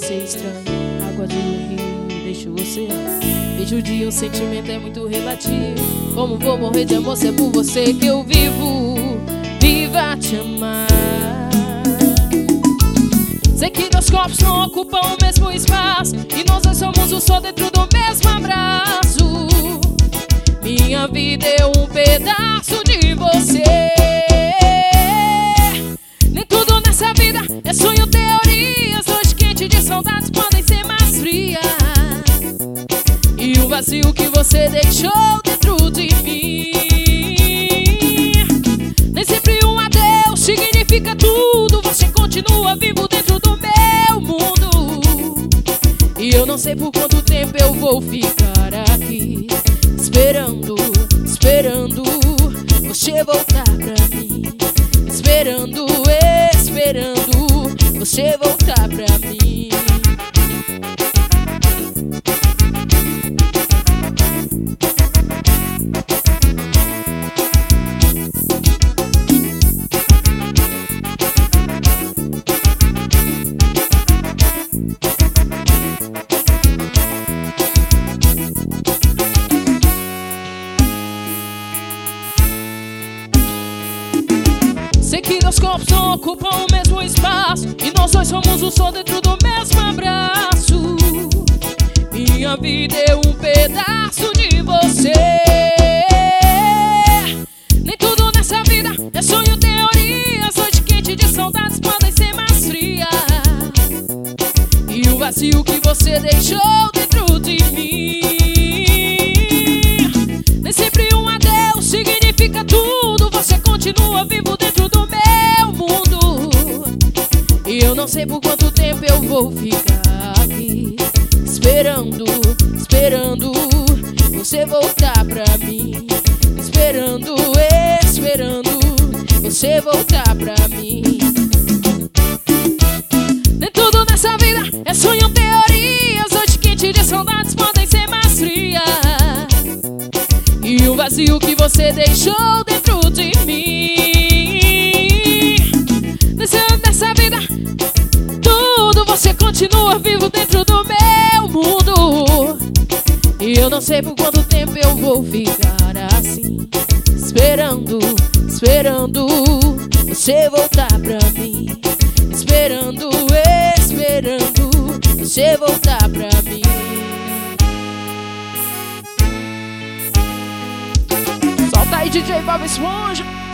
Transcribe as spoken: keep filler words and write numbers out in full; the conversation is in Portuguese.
você estranho. Água de um rio, deixo você amar. Vejo de um sentimento é muito relativo. Como vou morrer de amor se é por você que eu vivo. Viva te amar. Sei que dois corpos não ocupam o mesmo espaço, e nós dois somos o sol dentro do mesmo abraço. Minha vida é um pedaço de você. Nem tudo nessa vida é sonho, teorias. Noite quente de saudades podem ser mais frias. E o vazio que você deixou dentro de mim. Nem sempre um adeus significa tudo. Você continua vivo dentro do meu mundo. E eu não sei por quanto tempo eu vou ficar aqui, esperando, esperando você voltar pra mim. Esperando, esperando você voltar pra mim. Sei que dois corpos não ocupam o mesmo espaço, e nós dois somos o sol dentro do mesmo abraço. Minha vida é um pedaço de você. Nem tudo nessa vida é sonho, teorias. Noite quente de saudades podem ser mais frias. E o vazio que você deixou dentro de mim. Nem sempre um adeus significa tudo. Você continua vivo dentro do meu mundo. E eu não sei por quanto tempo eu vou ficar aqui, esperando, esperando você voltar pra mim. Esperando, esperando você voltar pra mim. Nem tudo nessa vida é sonho, teorias. Noite quente de saudades podem ser mais frias. E o vazio que você deixou dentro de mim. Nessa vida, tudo você continua vivo dentro do meu mundo. E eu não sei por quanto tempo eu vou ficar assim, esperando, esperando você voltar pra mim. Esperando, esperando você voltar pra mim. Solta aí, D J Bob Esponja.